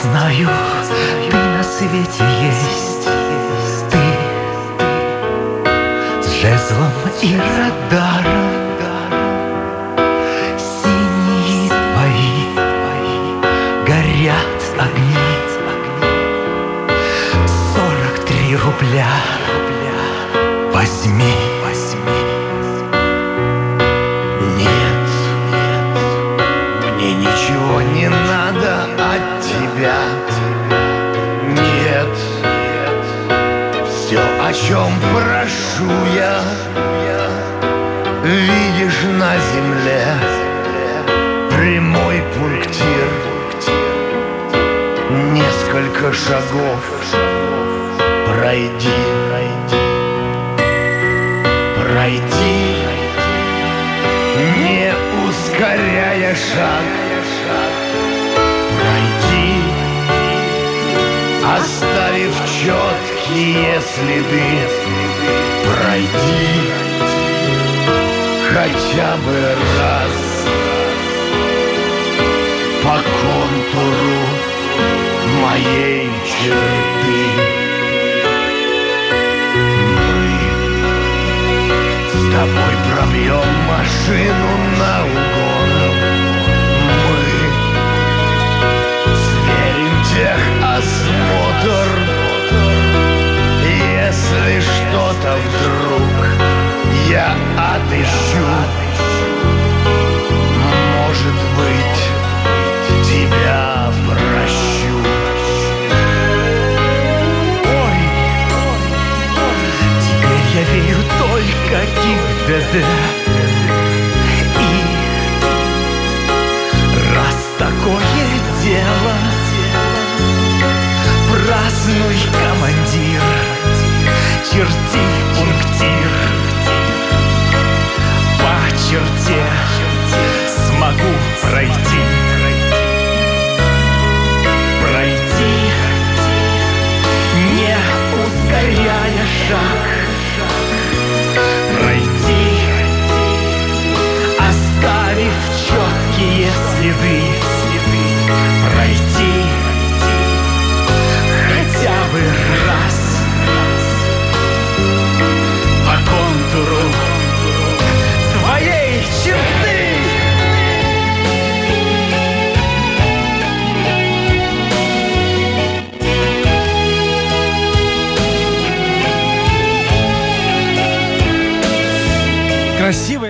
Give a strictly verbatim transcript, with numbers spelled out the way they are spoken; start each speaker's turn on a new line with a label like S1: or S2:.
S1: знаю, ты на свете есть. Ты с жезлом и радаром. Синие твои горят огни. Сорок три рубля возьми. Нет, мне ничего не надо от тебя. Нет, все, о чем прошу я, видишь на земле прямой пунктир. Несколько шагов пройди, пройди, не ускоряя шаг. Пройди, оставив четкие следы. Пройди хотя бы раз по контуру моей черты. Мы с тобой пробьем машину на угон. Мы сверим техосмотр. Если что-то вдруг я отыщу, может быть, тебя прощу. Ой, теперь я верю только ГИБДД. И раз такое дело, празднуй, командир, черти пунктир. По черте смогу пройти. Пройти, не ускоряя шаг. Пройти, оставив четкие следы. Пройти хотя бы раз по контуру твоей черты.
S2: Красиво.